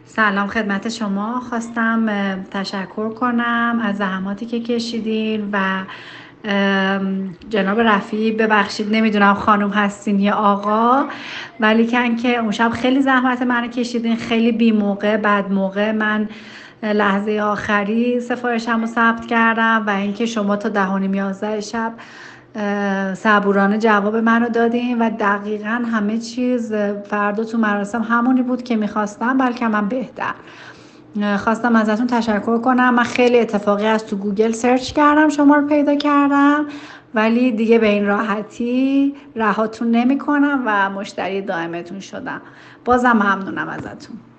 سلام خدمت شما. خواستم تشکر کنم از زحماتی که کشیدین و جناب رفیع ببخشید نمیدونم خانم هستین یا آقا، ولی که اون شب خیلی زحمت منو کشیدین، خیلی بی موقع بعد موقع من لحظه آخری سفارشم رو ثبت کردم و اینکه شما تا 10:30 شب صبورانه جواب منو دادین و دقیقا همه چیز فردا تو مراسم همونی بود که میخواستم، بلکه من بهتر. خواستم ازتون تشکر کنم. من خیلی اتفاقی از تو گوگل سرچ کردم، شما رو پیدا کردم، ولی دیگه به این راحتی رهاتون نمی کنم و مشتری دائمتون شدم. بازم ممنونم ازتون.